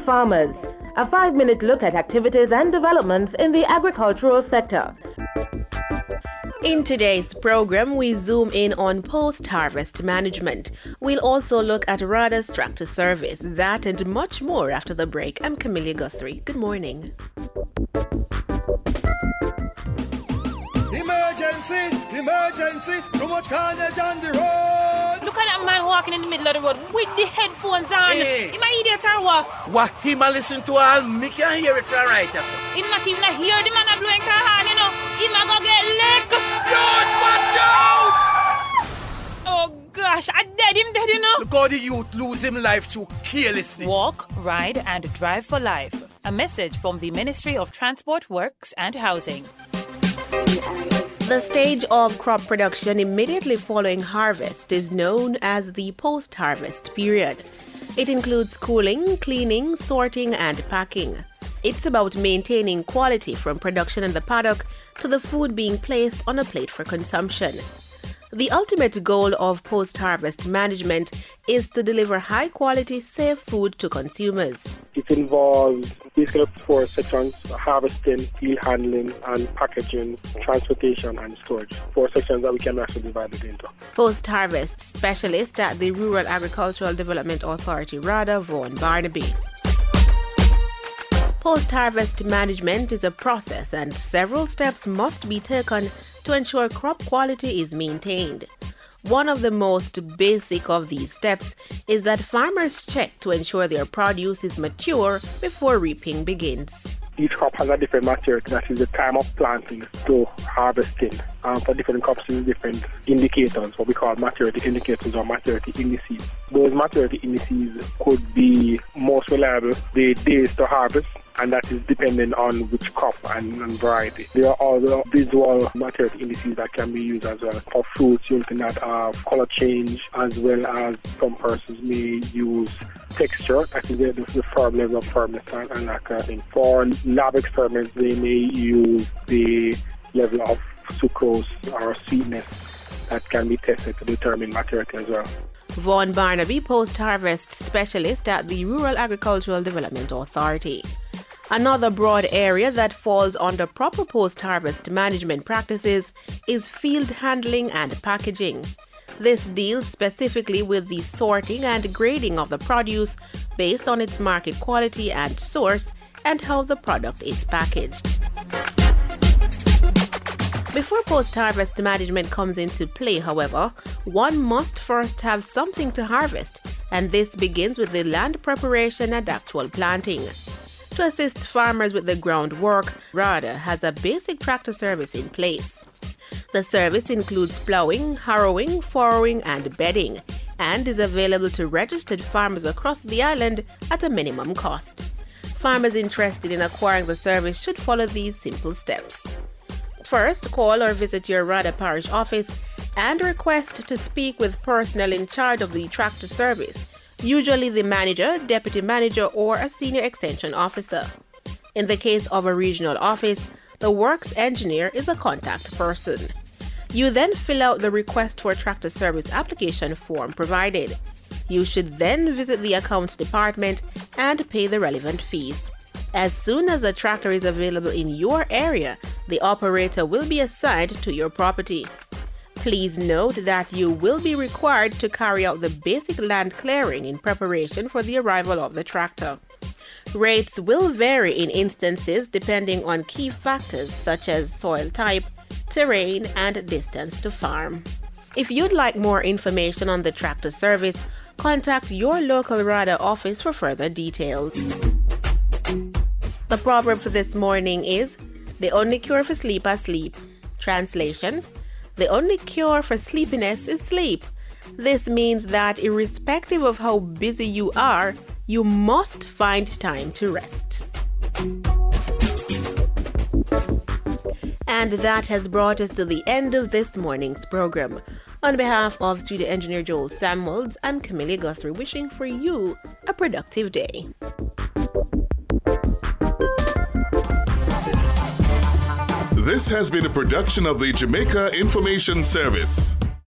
Farmers, a 5-minute look at activities and developments in the agricultural sector. In today's program, we zoom in on post-harvest management. We'll also look at RADA's tractor service, that and much more after the break. I'm Camilla Guthrie. Good morning. Emergency, too much carnage on the road. Look at that man walking in the middle of the road with the headphones on. Hey. He might idiot or what? What him a listen to all, me can hear it from right, yes. He not even a hear the man a blowing car horn, you know. He might go get licked. Youth, watch out! Oh gosh, I dead, you know. Look how the youth lose him life through carelessness. Walk, ride and drive for life. A message from the Ministry of Transport, Works and Housing. The stage of crop production immediately following harvest is known as the post-harvest period. It includes cooling, cleaning, sorting, and packing. It's about maintaining quality from production in the paddock to the food being placed on a plate for consumption. The ultimate goal of post-harvest management is to deliver high-quality, safe food to consumers. It involves basically 4 sections: harvesting, field handling, and packaging, transportation, and storage. 4 sections that we can actually divide it into. Post-harvest specialist at the Rural Agricultural Development Authority, RADA, Vaughan Barnaby. Post-harvest management is a process and several steps must be taken to ensure crop quality is maintained. One of the most basic of these steps is that farmers check to ensure their produce is mature before reaping begins. Each crop has a different maturity, that is the time of planting to harvesting. For different crops, there are different indicators, what we call maturity indicators or maturity indices. Those maturity indices could be most reliable the days to harvest, and that is depending on which crop and variety. There are other visual maturity indices that can be used as well. For fruits, you're looking at color change, as well as some persons may use texture, that is the firm level of firmness and that kind of thing. For lab experiments, they may use the level of sucrose or sweetness that can be tested to determine maturity as well. Vaughan Barnaby, post-harvest specialist at the Rural Agricultural Development Authority. Another broad area that falls under proper post-harvest management practices is field handling and packaging. This deals specifically with the sorting and grading of the produce based on its market quality and source and how the product is packaged. Before post-harvest management comes into play, however, one must first have something to harvest, and this begins with the land preparation and actual planting. To assist farmers with the groundwork, RADA has a basic tractor service in place. The service includes plowing, harrowing, furrowing, and bedding, and is available to registered farmers across the island at a minimum cost. Farmers interested in acquiring the service should follow these simple steps. First, call or visit your RADA parish office and request to speak with personnel in charge of the tractor service, usually the manager, deputy manager, or a senior extension officer. In the case of a regional office, the works engineer is a contact person. You then fill out the request for tractor service application form provided. You should then visit the accounts department and pay the relevant fees. As soon as a tractor is available in your area, the operator will be assigned to your property. Please note that you will be required to carry out the basic land clearing in preparation for the arrival of the tractor. Rates will vary in instances depending on key factors such as soil type, terrain, and distance to farm. If you'd like more information on the tractor service, contact your local RADA office for further details. The proverb for this morning is, "The only cure for sleep is sleep." Translation: the only cure for sleepiness is sleep. This means that irrespective of how busy you are, you must find time to rest. And that has brought us to the end of this morning's program. On behalf of studio engineer Joel Samuels, I'm Camilla Guthrie, wishing for you a productive day. This has been a production of the Jamaica Information Service.